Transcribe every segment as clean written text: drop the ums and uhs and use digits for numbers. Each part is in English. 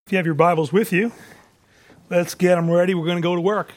If you have your Bibles with you, let's get them ready. We're going to go to work.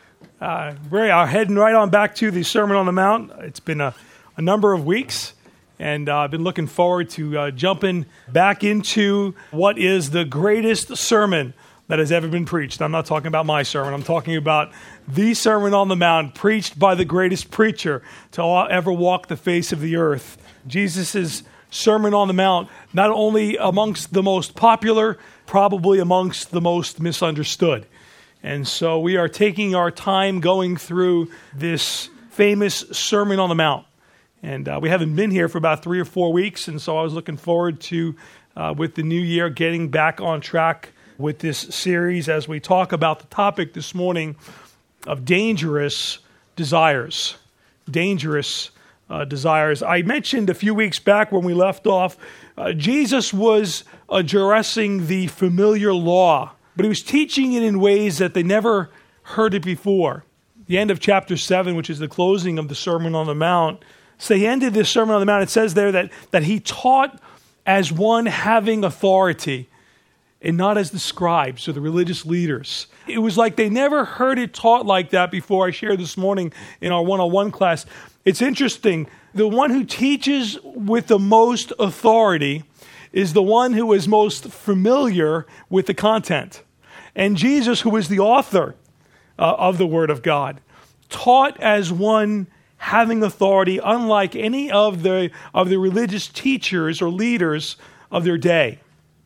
We are heading right on back to the Sermon on the Mount. It's been a number of weeks, and I've been looking forward to jumping back into what is the greatest sermon that has ever been preached. I'm not talking about my sermon. I'm talking about the Sermon on the Mount, preached by the greatest preacher to ever walk the face of the earth. Jesus' Sermon on the Mount, not only amongst the most popular, probably amongst the most misunderstood. And so we are taking our time going through this famous Sermon on the Mount. And we haven't been here for about 3 or 4 weeks, and so I was looking forward to, with the new year, getting back on track with this series as we talk about the topic this morning of dangerous desires. Dangerous desires. I mentioned a few weeks back when we left off, Jesus was addressing the familiar law, but he was teaching it in ways that they never heard it before. The end of chapter 7, which is the closing of the Sermon on the Mount, so he ended this Sermon on the Mount. It says there that he taught as one having authority and not as the scribes or the religious leaders. It was like they never heard it taught like that before. I shared this morning in our one-on-one class. It's interesting. The one who teaches with the most authority is the one who is most familiar with the content. And Jesus, who is the author of the Word of God, taught as one having authority, unlike any of the religious teachers or leaders of their day.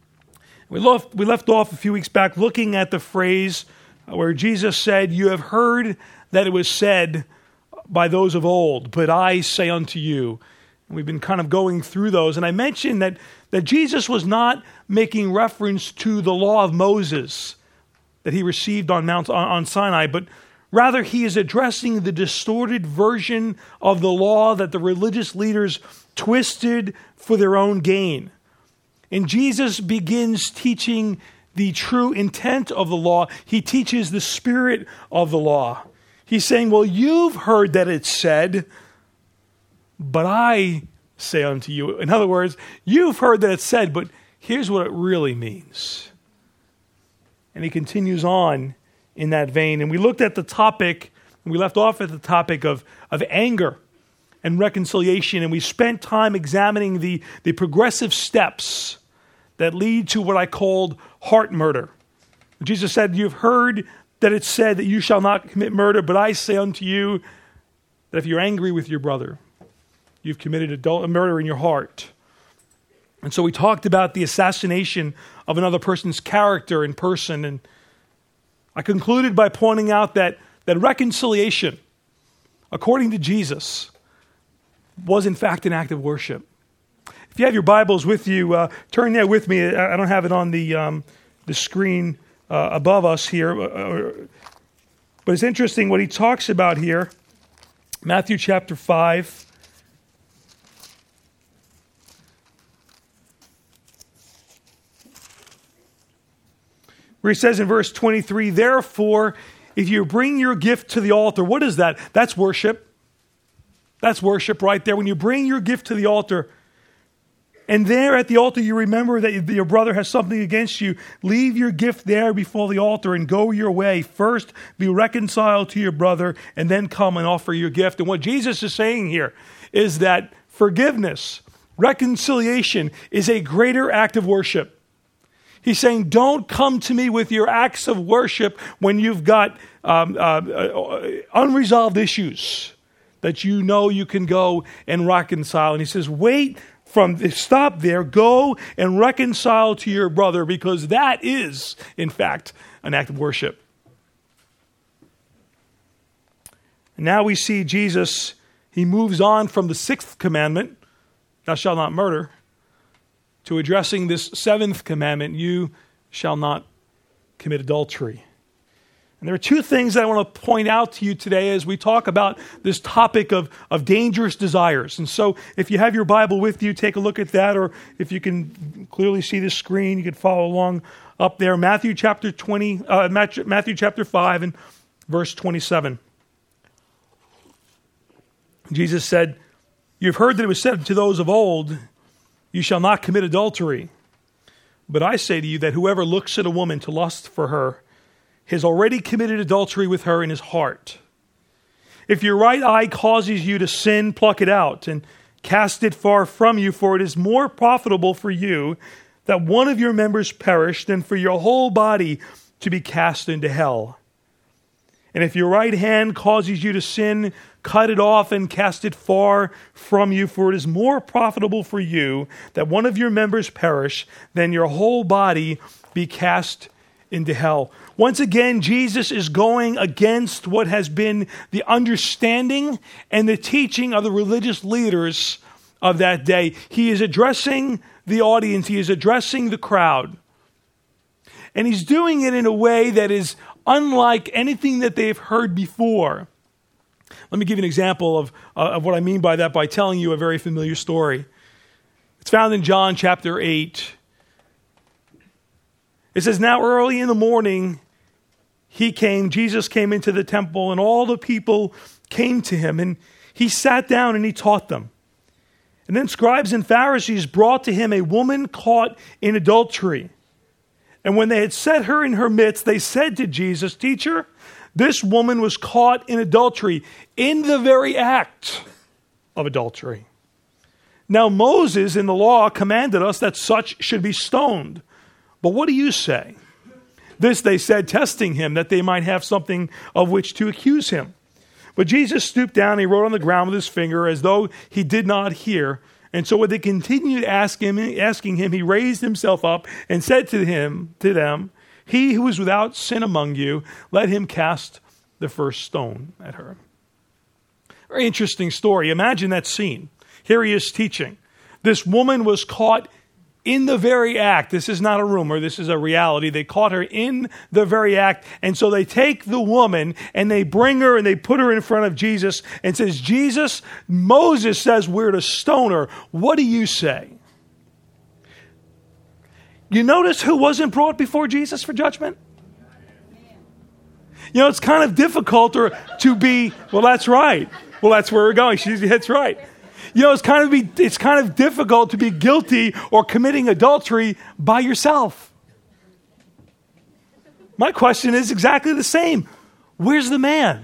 We left off a few weeks back looking at the phrase where Jesus said, "You have heard that it was said by those of old, but I say unto you." And we've been kind of going through those. And I mentioned that Jesus was not making reference to the law of Moses that he received on Sinai, but rather he is addressing the distorted version of the law that the religious leaders twisted for their own gain. And Jesus begins teaching the true intent of the law. He teaches the spirit of the law. He's saying, well, you've heard that it's said, but I say unto you. In other words, you've heard that it's said, but here's what it really means. And he continues on in that vein. And we looked at the topic, and we left off at the topic of anger and reconciliation. And we spent time examining the progressive steps that lead to what I called heart murder. Jesus said, you've heard that it's said that you shall not commit murder, but I say unto you that if you're angry with your brother, you've committed murder in your heart. And so we talked about the assassination of another person's character in person, and I concluded by pointing out that reconciliation, according to Jesus, was in fact an act of worship. If you have your Bibles with you, turn there with me. I don't have it on the screen above us here, but it's interesting what he talks about here. Matthew chapter 5. Where he says in verse 23, therefore, if you bring your gift to the altar, what is that? That's worship. That's worship right there. When you bring your gift to the altar, and there at the altar you remember that your brother has something against you, leave your gift there before the altar and go your way. First be reconciled to your brother and then come and offer your gift. And what Jesus is saying here is that forgiveness, reconciliation is a greater act of worship. He's saying, don't come to me with your acts of worship when you've got unresolved issues that you know you can go and reconcile. And he says, stop there, go and reconcile to your brother, because that is, in fact, an act of worship. And now we see Jesus, he moves on from the 6th commandment, thou shalt not murder, to addressing this 7th commandment, you shall not commit adultery. And there are 2 things that I want to point out to you today as we talk about this topic of dangerous desires. And so if you have your Bible with you, take a look at that, or if you can clearly see the screen, you can follow along up there. Matthew chapter 5 and verse 27. Jesus said, you've heard that it was said to those of old, you shall not commit adultery. But I say to you that whoever looks at a woman to lust for her has already committed adultery with her in his heart. If your right eye causes you to sin, pluck it out and cast it far from you, for it is more profitable for you that one of your members perish than for your whole body to be cast into hell. And if your right hand causes you to sin, cut it off and cast it far from you, for it is more profitable for you that one of your members perish than your whole body be cast into hell. Once again, Jesus is going against what has been the understanding and the teaching of the religious leaders of that day. He is addressing the audience. He is addressing the crowd. And he's doing it in a way that is unlike anything that they've heard before. Let me give you an example of what I mean by that by telling you a very familiar story. It's found in John chapter 8. It says, "Now early in the morning, Jesus came into the temple, and all the people came to him, and he sat down and he taught them. And then scribes and Pharisees brought to him a woman caught in adultery. And when they had set her in her midst, they said to Jesus, 'Teacher, this woman was caught in adultery, in the very act of adultery. Now Moses in the law commanded us that such should be stoned. But what do you say?' This they said, testing him, that they might have something of which to accuse him. But Jesus stooped down and he wrote on the ground with his finger as though he did not hear. And so when they continued asking him, he raised himself up and said to them, 'He who is without sin among you, let him cast the first stone at her.'" Very interesting story. Imagine that scene. Here he is teaching. This woman was caught in the very act. This is not a rumor. This is a reality. They caught her in the very act. And so they take the woman and they bring her and they put her in front of Jesus and says, "Jesus, Moses says we're to stone her. What do you say?" You notice who wasn't brought before Jesus for judgment? You know, it's kind of difficult to be, well, that's right. Well, that's where we're going. That's right. You know, it's kind of difficult to be guilty or committing adultery by yourself. My question is exactly the same. Where's the man?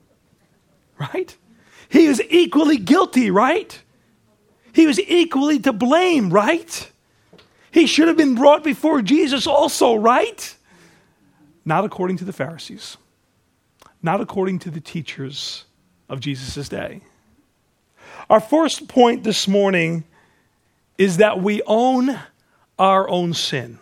Right? He was equally guilty, right? He was equally to blame, right? He should have been brought before Jesus also, right? Not according to the Pharisees. Not according to the teachers of Jesus' day. Our first point this morning is that we own our own sin.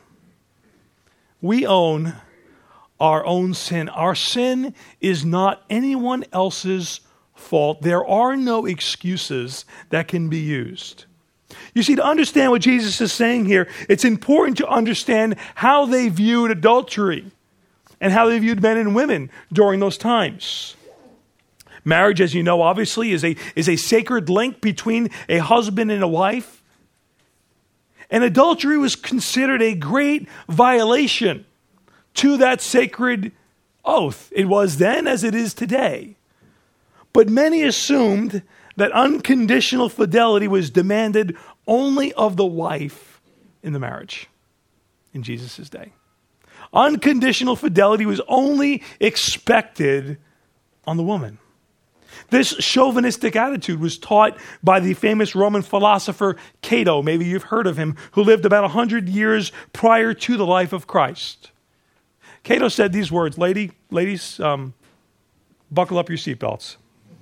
We own our own sin. Our sin is not anyone else's fault. There are no excuses that can be used. You see, to understand what Jesus is saying here, it's important to understand how they viewed adultery and how they viewed men and women during those times. Marriage, as you know, obviously is a sacred link between a husband and a wife. And adultery was considered a great violation to that sacred oath. It was then as it is today. But many assumed that unconditional fidelity was demanded only of the wife in the marriage in Jesus' day. Unconditional fidelity was only expected on the woman. This chauvinistic attitude was taught by the famous Roman philosopher Cato. Maybe you've heard of him, who lived about 100 years prior to the life of Christ. Cato said these words, ladies, buckle up your seatbelts.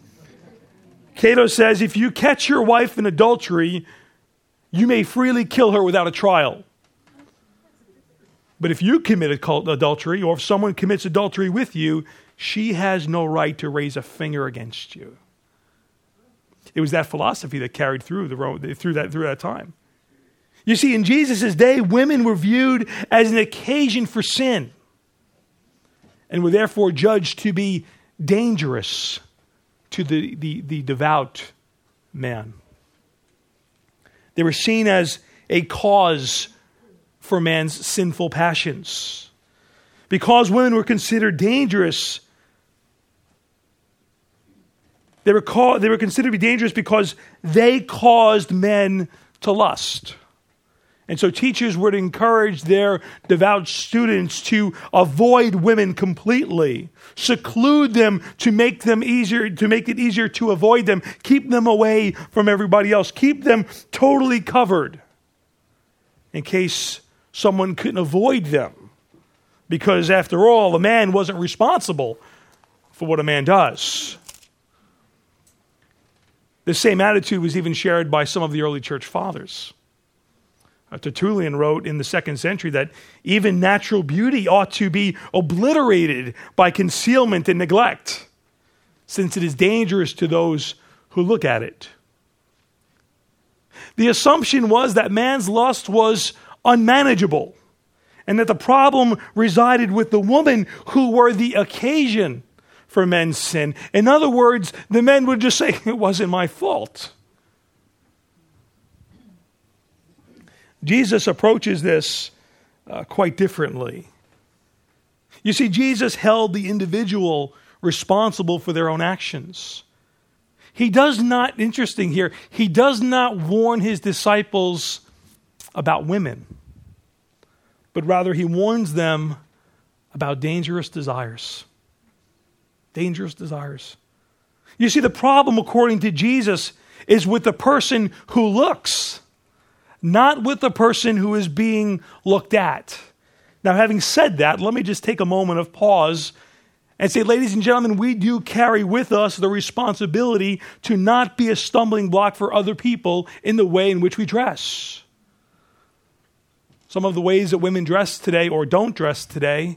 Cato says, if you catch your wife in adultery, you may freely kill her without a trial. But if you commit adultery, or if someone commits adultery with you, she has no right to raise a finger against you. It was that philosophy that carried through that time. You see, in Jesus' day, women were viewed as an occasion for sin and were therefore judged to be dangerous to the devout man. They were seen as a cause for man's sinful passions. Because women were considered dangerous, they were considered to be dangerous because they caused men to lust. And so teachers would encourage their devout students to avoid women completely, seclude them to make it easier to avoid them, keep them away from everybody else, keep them totally covered in case someone couldn't avoid them. Because after all, a man wasn't responsible for what a man does. The same attitude was even shared by some of the early church fathers. Tertullian wrote in the 2nd century that even natural beauty ought to be obliterated by concealment and neglect, since it is dangerous to those who look at it. The assumption was that man's lust was unmanageable, and that the problem resided with the woman who were the occasion for men's sin. In other words, the men would just say, it wasn't my fault. Jesus approaches this quite differently. You see, Jesus held the individual responsible for their own actions. He does not, interesting here, he does not warn his disciples about women, but rather he warns them about dangerous desires. Dangerous desires. You see, the problem, according to Jesus, is with the person who looks, not with the person who is being looked at. Now, having said that, let me just take a moment of pause and say, ladies and gentlemen, we do carry with us the responsibility to not be a stumbling block for other people in the way in which we dress. Some of the ways that women dress today or don't dress today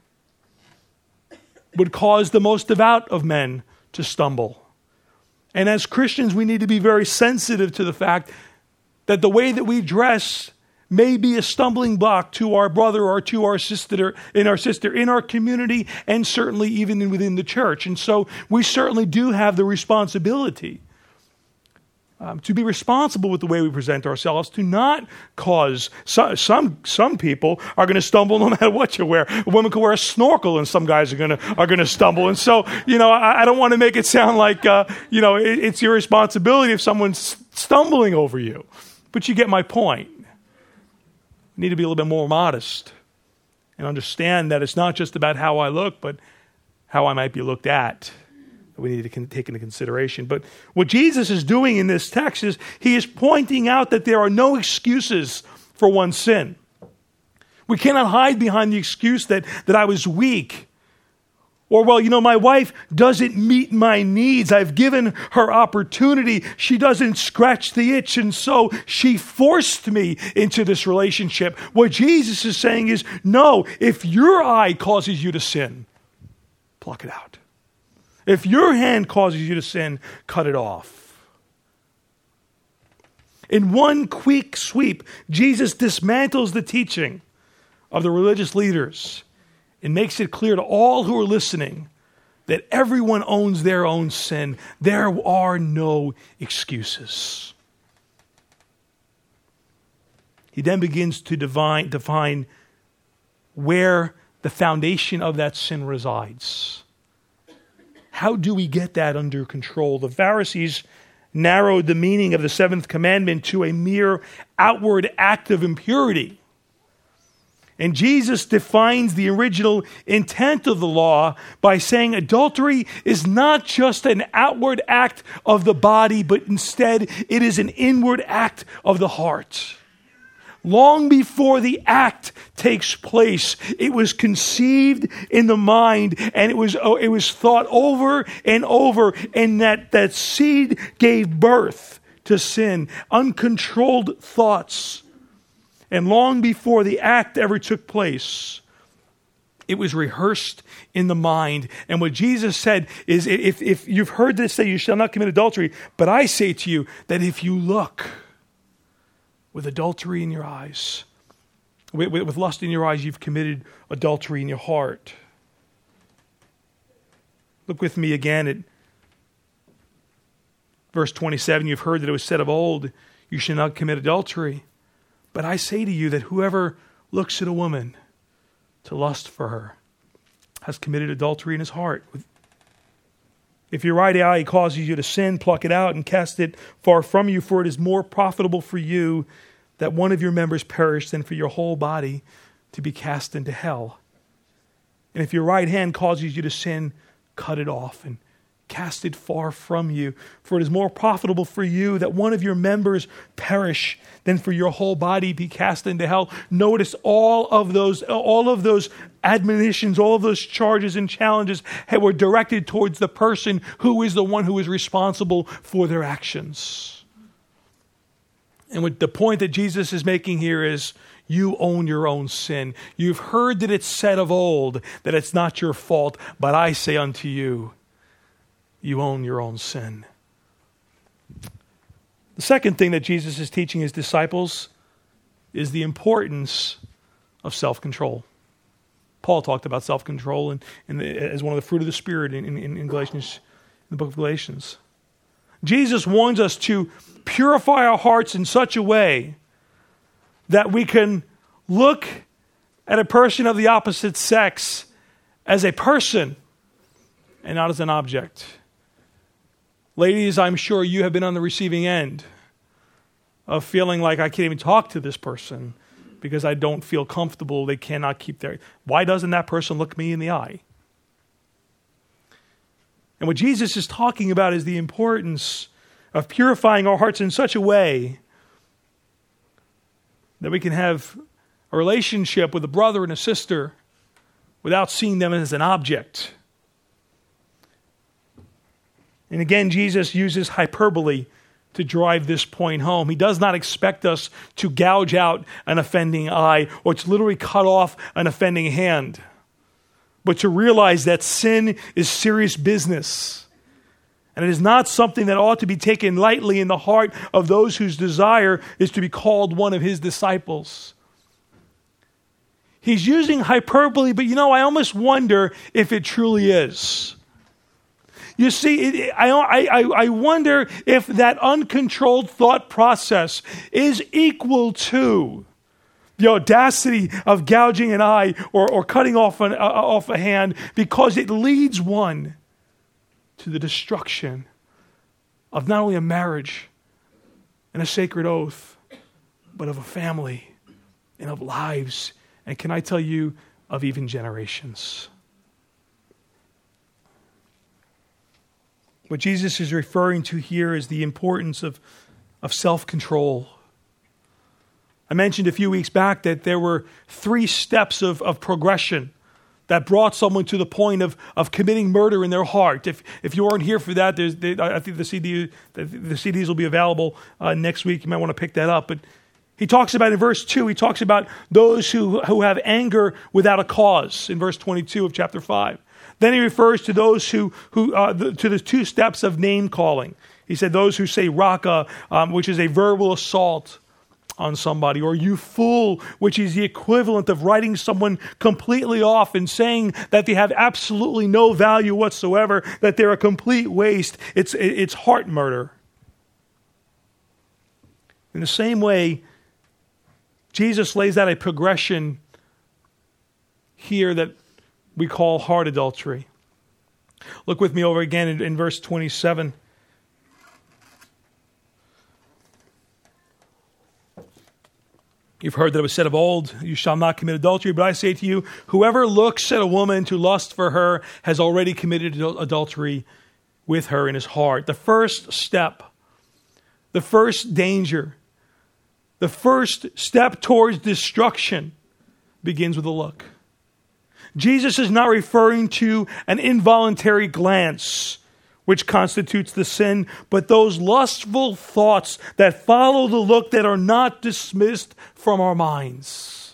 would cause the most devout of men to stumble. And as Christians, we need to be very sensitive to the fact that the way that we dress may be a stumbling block to our brother or to our sister in our community, and certainly even within the church. And so we certainly do have the responsibility to be responsible with the way we present ourselves, to not cause some people are going to stumble no matter what you wear. A woman can wear a snorkel, and some guys are going to stumble. And so, I don't want to make it sound like it's your responsibility if someone's stumbling over you. But you get my point. We need to be a little bit more modest and understand that it's not just about how I look, but how I might be looked at. We need to take into consideration. But what Jesus is doing in this text is he is pointing out that there are no excuses for one's sin. We cannot hide behind the excuse that I was weak. Or, my wife doesn't meet my needs. I've given her opportunity. She doesn't scratch the itch, and so she forced me into this relationship. What Jesus is saying is, no, if your eye causes you to sin, pluck it out. If your hand causes you to sin, cut it off. In one quick sweep, Jesus dismantles the teaching of the religious leaders and makes it clear to all who are listening that everyone owns their own sin. There are no excuses. He then begins to define where the foundation of that sin resides. How do we get that under control? The Pharisees narrowed the meaning of the seventh commandment to a mere outward act of impurity. And Jesus defines the original intent of the law by saying adultery is not just an outward act of the body, but instead it is an inward act of the heart. Long before the act takes place, it was conceived in the mind, and it was thought over and over, and that seed gave birth to sin, uncontrolled thoughts. And long before the act ever took place, it was rehearsed in the mind. And what Jesus said is, if you've heard this say, you shall not commit adultery, but I say to you that if you look with adultery in your eyes, with lust in your eyes, you've committed adultery in your heart. Look with me again at verse 27. You've heard that it was said of old, you shall not commit adultery. But I say to you that whoever looks at a woman to lust for her has committed adultery in his heart. If your right eye causes you to sin, pluck it out and cast it far from you, for it is more profitable for you that one of your members perish than for your whole body to be cast into hell. And if your right hand causes you to sin, cut it off and cast it far from you. For it is more profitable for you that one of your members perish than for your whole body be cast into hell. Notice all of those admonitions, all of those charges and challenges were directed towards the person who is the one who is responsible for their actions. And what the point that Jesus is making here is, you own your own sin. You've heard that it's said of old that it's not your fault, but I say unto you, you own your own sin. The second thing that Jesus is teaching his disciples is the importance of self-control. Paul talked about self-control as one of the fruit of the Spirit in Galatians, in the book of Galatians. Jesus warns us to purify our hearts in such a way that we can look at a person of the opposite sex as a person and not as an object. Ladies, I'm sure you have been on the receiving end of feeling like I can't even talk to this person because I don't feel comfortable. They cannot keep their... Why doesn't that person look me in the eye? And what Jesus is talking about is the importance of purifying our hearts in such a way that we can have a relationship with a brother and a sister without seeing them as an object. And again, Jesus uses hyperbole to drive this point home. He does not expect us to gouge out an offending eye or to literally cut off an offending hand, but to realize that sin is serious business. And it is not something that ought to be taken lightly in the heart of those whose desire is to be called one of his disciples. He's using hyperbole, but I almost wonder if it truly is. You see, I wonder if that uncontrolled thought process is equal to the audacity of gouging an eye or cutting off a hand, because it leads one to the destruction of not only a marriage and a sacred oath, but of a family and of lives, and can I tell you, of even generations. What Jesus is referring to here is the importance of self-control. I mentioned a few weeks back that there were 3 steps of progression that brought someone to the point of committing murder in their heart. If you weren't here for that, I think the CDs will be available next week. You might want to pick that up. But he talks about in verse 2, he talks about those who have anger without a cause in verse 22 of chapter 5. Then he refers to those to the 2 steps of name calling. He said those who say raka, which is a verbal assault on somebody, or you fool, which is the equivalent of writing someone completely off and saying that they have absolutely no value whatsoever, that they're a complete waste. It's heart murder. In the same way, Jesus lays out a progression here that we call heart adultery. Look with me over again in verse 27. You've heard that it was said of old, you shall not commit adultery, but I say to you, whoever looks at a woman to lust for her has already committed adultery with her in his heart. The first step, the first danger, the first step towards destruction begins with a look. Jesus is not referring to an involuntary glance, which constitutes the sin, but those lustful thoughts that follow the look that are not dismissed from our minds.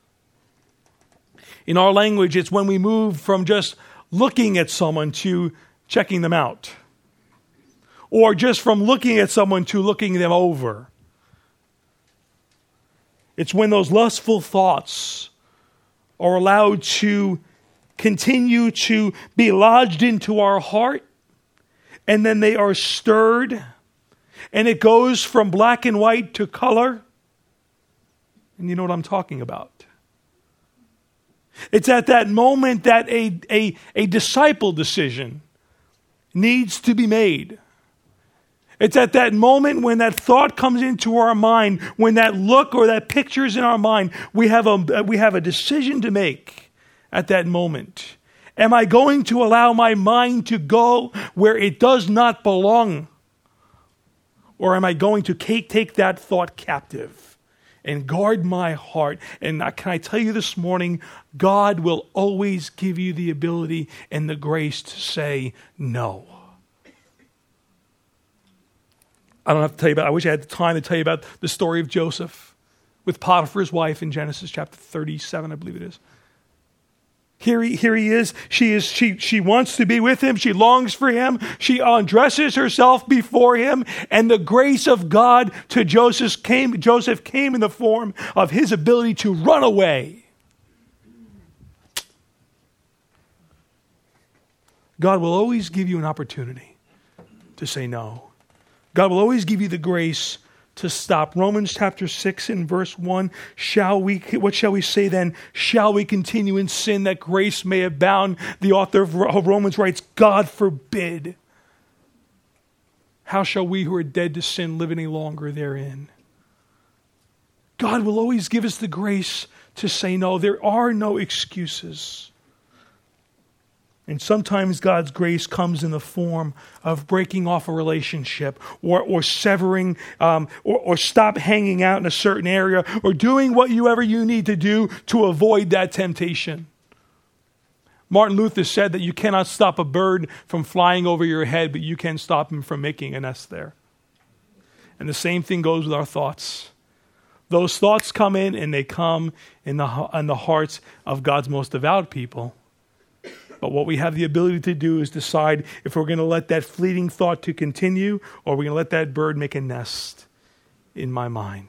In our language, it's when we move from just looking at someone to checking them out, or just from looking at someone to looking them over. It's when those lustful thoughts are allowed to continue to be lodged into our heart, and then they are stirred, and it goes from black and white to color. And you know what I'm talking about. It's at that moment that a disciple decision needs to be made. It's at that moment when that thought comes into our mind, when that look or that picture is in our mind, we have a decision to make at that moment. Am I going to allow my mind to go where it does not belong? Or am I going to take that thought captive and guard my heart? And can I tell you this morning, God will always give you the ability and the grace to say no. I don't have to tell you about, I wish I had the time to tell you about the story of Joseph with Potiphar's wife in Genesis chapter 37, I believe it is. Here he is. She wants to be with him. She longs for him. She undresses herself before him. And the grace of God to Joseph came in the form of his ability to run away. God will always give you an opportunity to say no. God will always give you the grace to stop. Romans chapter 6 and verse 1, what shall we say then? Shall we continue in sin that grace may abound? The author of Romans writes, God forbid. How shall we who are dead to sin live any longer therein? God will always give us the grace to say no. There are no excuses. And sometimes God's grace comes in the form of breaking off a relationship or severing or stop hanging out in a certain area or doing whatever you need to do to avoid that temptation. Martin Luther said that you cannot stop a bird from flying over your head, but you can stop him from making a nest there. And the same thing goes with our thoughts. Those thoughts come in and they come in the hearts of God's most devout people. But what we have the ability to do is decide if we're going to let that fleeting thought to continue or we're going to let that bird make a nest in my mind.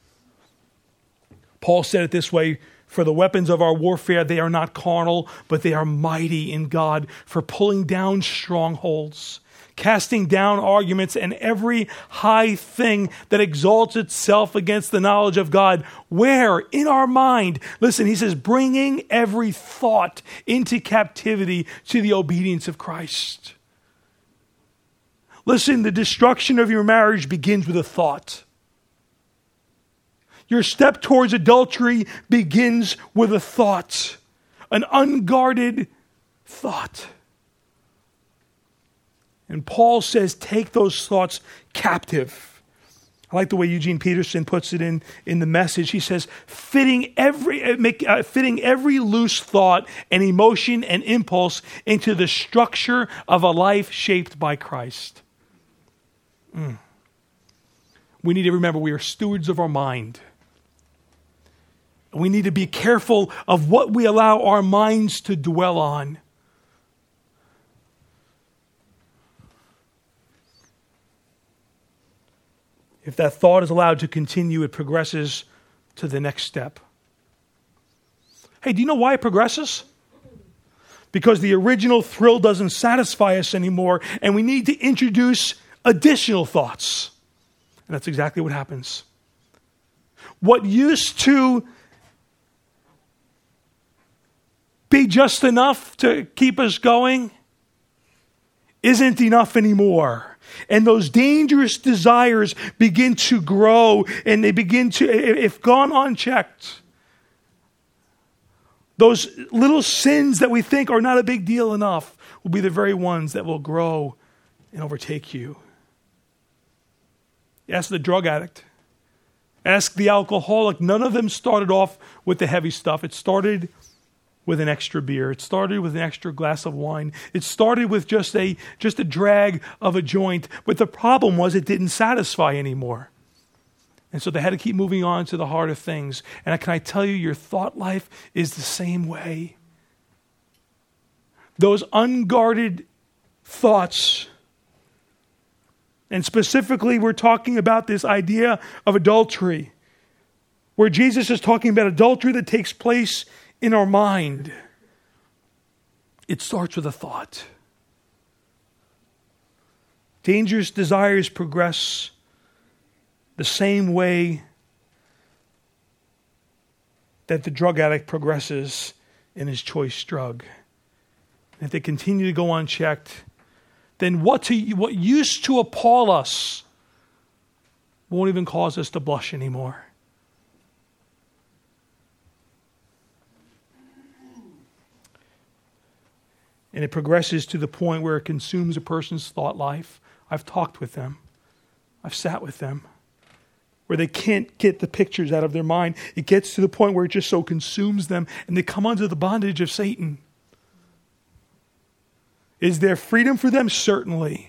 Paul said it this way, for the weapons of our warfare, they are not carnal, but they are mighty in God for pulling down strongholds, casting down arguments and every high thing that exalts itself against the knowledge of God. Where? In our mind. Listen, he says, bringing every thought into captivity to the obedience of Christ. Listen, the destruction of your marriage begins with a thought. Your step towards adultery begins with a thought, an unguarded thought. And Paul says, take those thoughts captive. I like the way Eugene Peterson puts it in the Message. He says, fitting every loose thought and emotion and impulse into the structure of a life shaped by Christ. We need to remember we are stewards of our mind. We need to be careful of what we allow our minds to dwell on. If that thought is allowed to continue, it progresses to the next step. Hey, do you know why it progresses? Because the original thrill doesn't satisfy us anymore, and we need to introduce additional thoughts. And that's exactly what happens. What used to be just enough to keep us going isn't enough anymore. And those dangerous desires begin to grow, and they begin to, if gone unchecked, those little sins that we think are not a big deal enough will be the very ones that will grow and overtake you. Ask the drug addict. Ask the alcoholic. None of them started off with the heavy stuff. It started with an extra beer. It started with an extra glass of wine. It started with just a drag of a joint. But the problem was it didn't satisfy anymore. And so they had to keep moving on to the heart of things. And can I tell you, your thought life is the same way. Those unguarded thoughts, and specifically we're talking about this idea of adultery, where Jesus is talking about adultery that takes place in our mind. It starts with a thought. Dangerous desires progress the same way that the drug addict progresses in his choice drug. And if they continue to go unchecked, then what used to appall us won't even cause us to blush anymore. And it progresses to the point where it consumes a person's thought life. I've talked with them. I've sat with them. Where they can't get the pictures out of their mind. It gets to the point where it just so consumes them and they come under the bondage of Satan. Is there freedom for them? Certainly.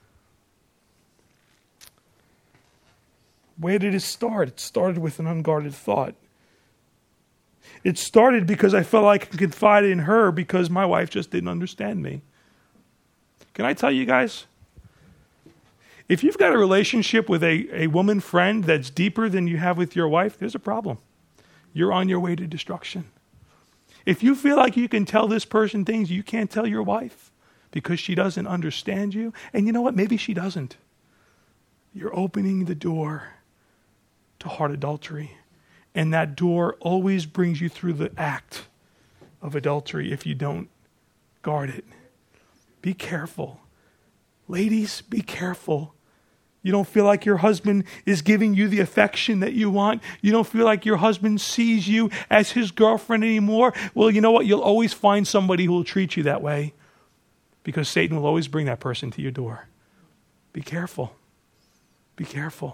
Where did it start? It started with an unguarded thought. It started because I felt like I could confide in her because my wife just didn't understand me. Can I tell you guys? If you've got a relationship with a woman friend that's deeper than you have with your wife, there's a problem. You're on your way to destruction. If you feel like you can tell this person things you can't tell your wife because she doesn't understand you, and you know what? Maybe she doesn't. You're opening the door to heart adultery. And that door always brings you through the act of adultery if you don't guard it. Be careful. Ladies, be careful. You don't feel like your husband is giving you the affection that you want. You don't feel like your husband sees you as his girlfriend anymore. Well, you know what? You'll always find somebody who will treat you that way because Satan will always bring that person to your door. Be careful. Be careful.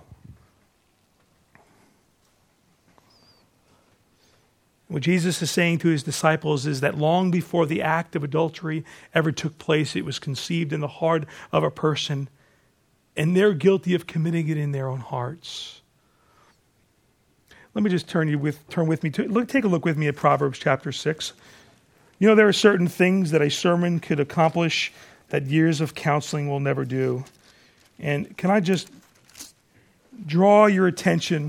What Jesus is saying to his disciples is that long before the act of adultery ever took place, it was conceived in the heart of a person, and they're guilty of committing it in their own hearts. Let me just turn with me to take a look with me at Proverbs chapter 6. You know, there are certain things that a sermon could accomplish that years of counseling will never do. And can I just draw your attention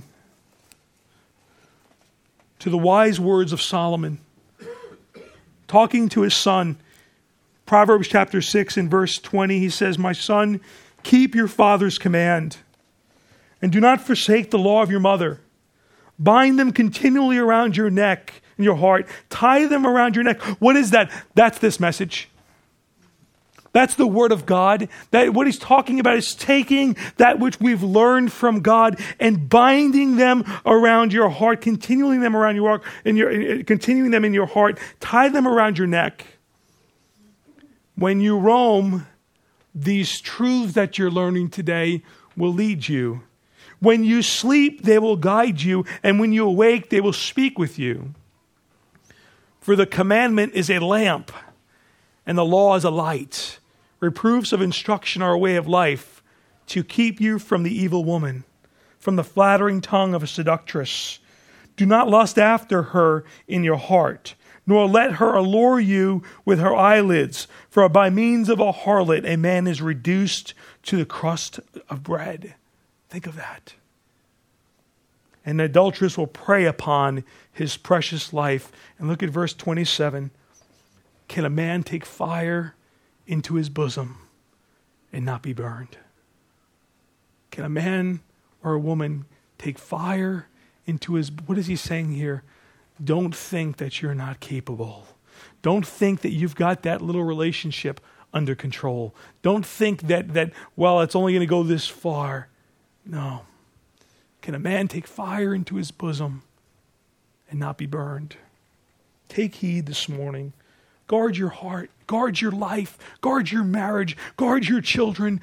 to the wise words of Solomon, talking to his son. Proverbs chapter 6 and verse 20, he says, "My son, keep your father's command, and do not forsake the law of your mother. Bind them continually around your neck and your heart. Tie them around your neck." What is that? That's this message. That's the word of God. That what he's talking about is taking that which we've learned from God and binding them around your heart, continuing them around your heart, continuing them in your heart. Tie them around your neck. When you roam, these truths that you're learning today will lead you. When you sleep, they will guide you, and when you awake, they will speak with you. For the commandment is a lamp, and the law is a light. Reproofs of instruction are a way of life to keep you from the evil woman, from the flattering tongue of a seductress. Do not lust after her in your heart, nor let her allure you with her eyelids. For by means of a harlot, a man is reduced to the crust of bread. Think of that. And the adulteress will prey upon his precious life. And look at verse 27. Can a man take fire into his bosom and not be burned? Can a man or a woman take fire into his... What is he saying here? Don't think that you're not capable. Don't think that you've got that little relationship under control. Don't think that well, it's only going to go this far. No. Can a man take fire into his bosom and not be burned? Take heed this morning. Guard your heart. Guard your life. Guard your marriage. Guard your children.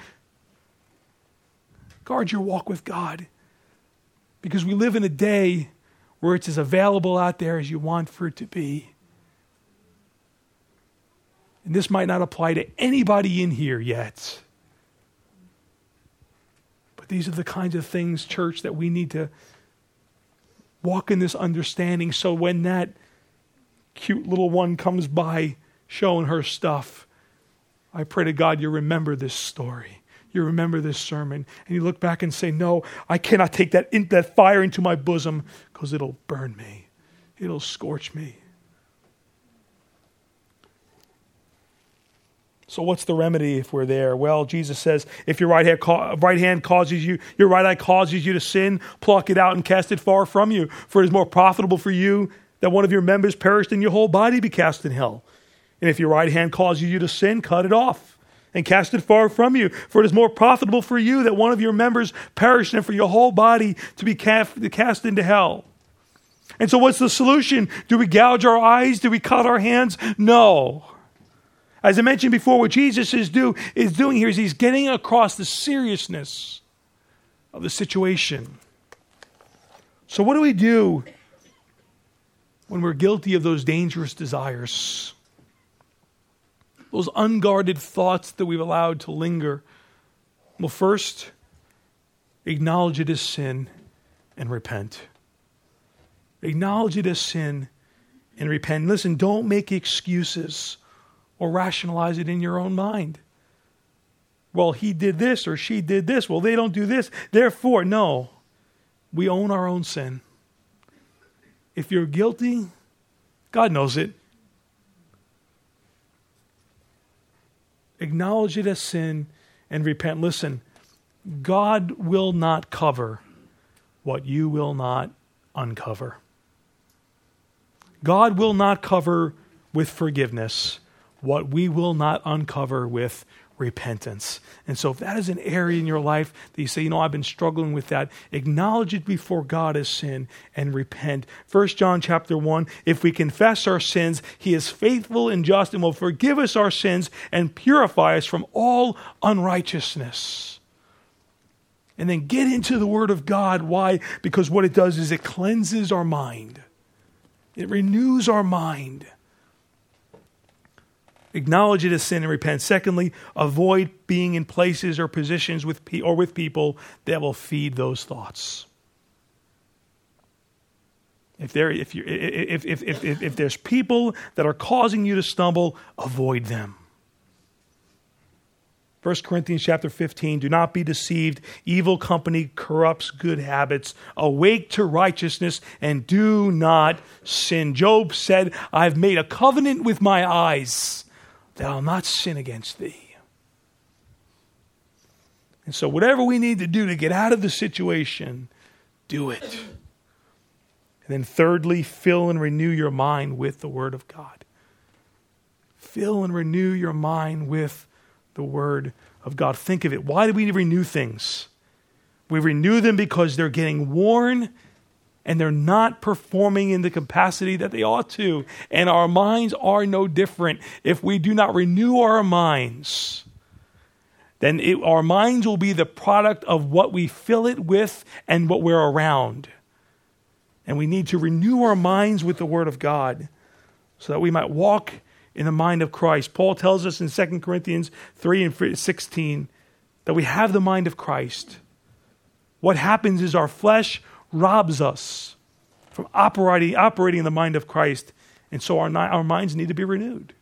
Guard your walk with God. Because we live in a day where it's as available out there as you want for it to be. And this might not apply to anybody in here yet. But these are the kinds of things, church, that we need to walk in this understanding, so when that cute little one comes by showing her stuff, I pray to God you remember this story. You remember this sermon. And you look back and say, no, I cannot take that fire into my bosom because it'll burn me. It'll scorch me. So what's the remedy if we're there? Well, Jesus says, if your right hand causes you, your right eye causes you to sin, pluck it out and cast it far from you. For it is more profitable for you that one of your members perish than your whole body be cast in hell. And if your right hand causes you to sin, cut it off and cast it far from you. For it is more profitable for you that one of your members perish than for your whole body to be cast into hell. And so what's the solution? Do we gouge our eyes? Do we cut our hands? No. As I mentioned before, what Jesus is doing here is he's getting across the seriousness of the situation. So what do we do when we're guilty of those dangerous desires? Those unguarded thoughts that we've allowed to linger? Well, first, acknowledge it as sin and repent. Acknowledge it as sin and repent. Listen, don't make excuses or rationalize it in your own mind. Well, he did this or she did this. Well, they don't do this. Therefore, no. We own our own sin. If you're guilty, God knows it. Acknowledge it as sin and repent. Listen, God will not cover what you will not uncover. God will not cover with forgiveness what we will not uncover with repentance. And so if that is an area in your life that you say, I've been struggling with that, acknowledge it before God as sin and repent. 1 John chapter 1, if we confess our sins, he is faithful and just and will forgive us our sins and purify us from all unrighteousness. And then get into the Word of God. Why? Because what it does is it cleanses our mind. It renews our mind. Acknowledge it as sin and repent. Secondly, avoid being in places or positions with people that will feed those thoughts. If there's people that are causing you to stumble, avoid them. 1 Corinthians chapter 15, do not be deceived. Evil company corrupts good habits. Awake to righteousness and do not sin. Job said, I've made a covenant with my eyes that I'll not sin against thee. And so whatever we need to do to get out of the situation, do it. And then thirdly, fill and renew your mind with the Word of God. Fill and renew your mind with the Word of God. Think of it. Why do we renew things? We renew them because they're getting worn and they're not performing in the capacity that they ought to. And our minds are no different. If we do not renew our minds, then our minds will be the product of what we fill it with and what we're around. And we need to renew our minds with the Word of God so that we might walk in the mind of Christ. Paul tells us in 2 Corinthians 3 and 16 that we have the mind of Christ. What happens is our flesh robs us from operating in the mind of Christ, and so our minds need to be renewed.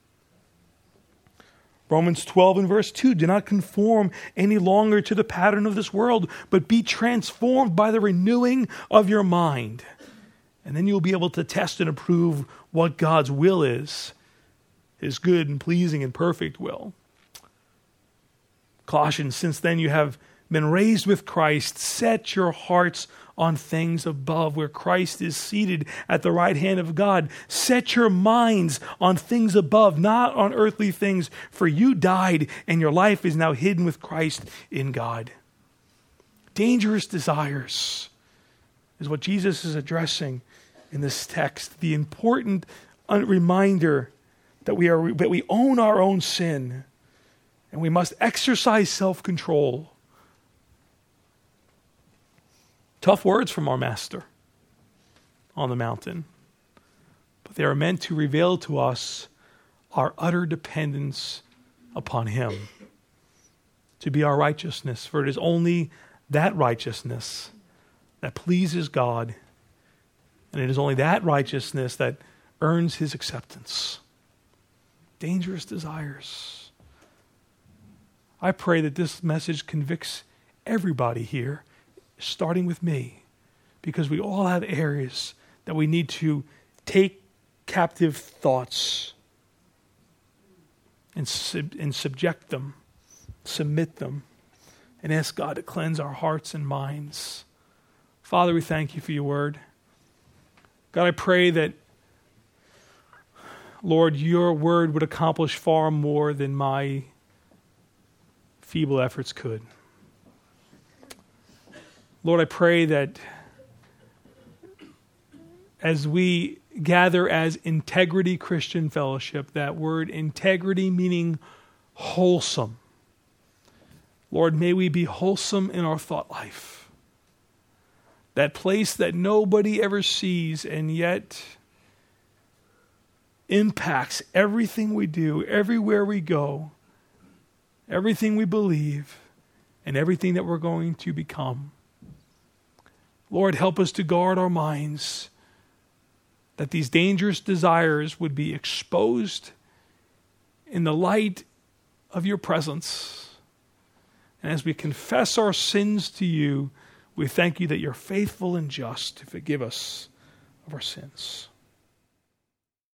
Romans 12 and verse 2, do not conform any longer to the pattern of this world, but be transformed by the renewing of your mind. And then you'll be able to test and approve what God's will is, his good and pleasing and perfect will. Colossians, since then you have been raised with Christ, set your hearts on things above where Christ is seated at the right hand of God. Set your minds on things above, not on earthly things, for you died and your life is now hidden with Christ in God. Dangerous desires is what Jesus is addressing in this text. The important reminder that we own our own sin and we must exercise self-control. Tough words from our Master on the mountain, but they are meant to reveal to us our utter dependence upon him, to be our righteousness, for it is only that righteousness that pleases God, and it is only that righteousness that earns his acceptance. Dangerous desires. I pray that this message convicts everybody here, starting with me, because we all have areas that we need to take captive thoughts and subject them, submit them, and ask God to cleanse our hearts and minds. Father, we thank you for your word. God, I pray that, Lord, your word would accomplish far more than my feeble efforts could. Lord, I pray that as we gather as Integrity Christian Fellowship, that word integrity meaning wholesome. Lord, may we be wholesome in our thought life. That place that nobody ever sees and yet impacts everything we do, everywhere we go, everything we believe, and everything that we're going to become. Lord, help us to guard our minds that these dangerous desires would be exposed in the light of your presence. And as we confess our sins to you, we thank you that you're faithful and just to forgive us of our sins.